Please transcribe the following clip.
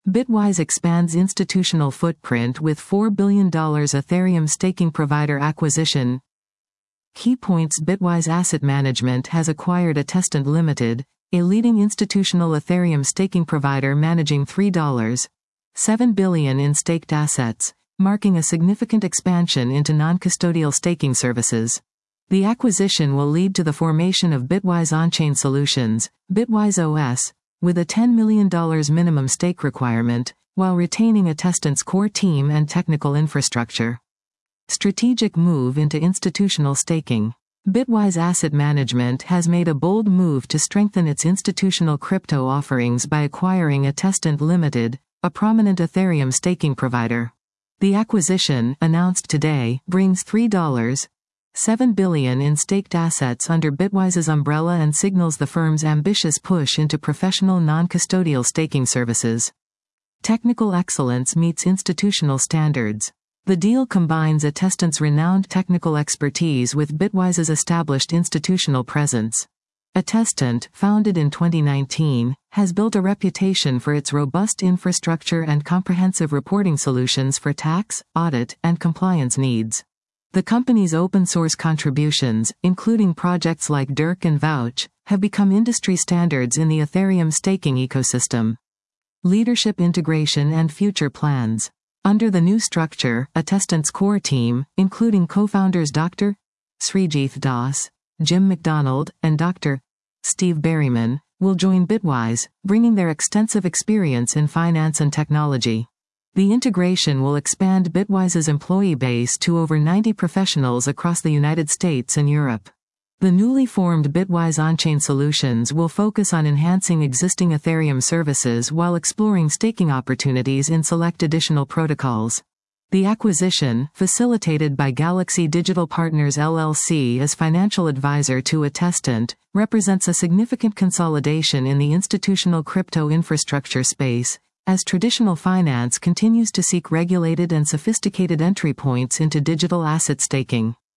Bitwise expands institutional footprint with $4 billion Ethereum staking provider acquisition. Key points: Bitwise Asset Management has acquired Attestant Limited, a leading institutional Ethereum staking provider managing $3.7 billion in staked assets, marking a significant expansion into non-custodial staking services. The acquisition will lead to the formation of Bitwise On-Chain Solutions, Bitwise OS, with a $10 million minimum stake requirement, while retaining Attestant's core team and technical infrastructure. Strategic move into institutional staking. Bitwise Asset Management has made a bold move to strengthen its institutional crypto offerings by acquiring Attestant Limited, a prominent Ethereum staking provider. The acquisition, announced today, brings $3.7 billion in staked assets under Bitwise's umbrella and signals the firm's ambitious push into professional non-custodial staking services. Technical excellence meets institutional standards. The deal combines Attestant's renowned technical expertise with Bitwise's established institutional presence. Attestant, founded in 2019, has built a reputation for its robust infrastructure and comprehensive reporting solutions for tax, audit, and compliance needs. The company's open-source contributions, including projects like Dirk and Vouch, have become industry standards in the Ethereum staking ecosystem. Leadership integration and future plans. Under the new structure, Attestant's core team, including co-founders Dr. Srijith Das, Jim McDonald, and Dr. Steve Berryman, will join Bitwise, bringing their extensive experience in finance and technology. The integration will expand Bitwise's employee base to over 90 professionals across the United States and Europe. The newly formed Bitwise On-Chain Solutions will focus on enhancing existing Ethereum services while exploring staking opportunities in select additional protocols. The acquisition, facilitated by Galaxy Digital Partners LLC as financial advisor to Attestant, represents a significant consolidation in the institutional crypto infrastructure space, as traditional finance continues to seek regulated and sophisticated entry points into digital asset staking.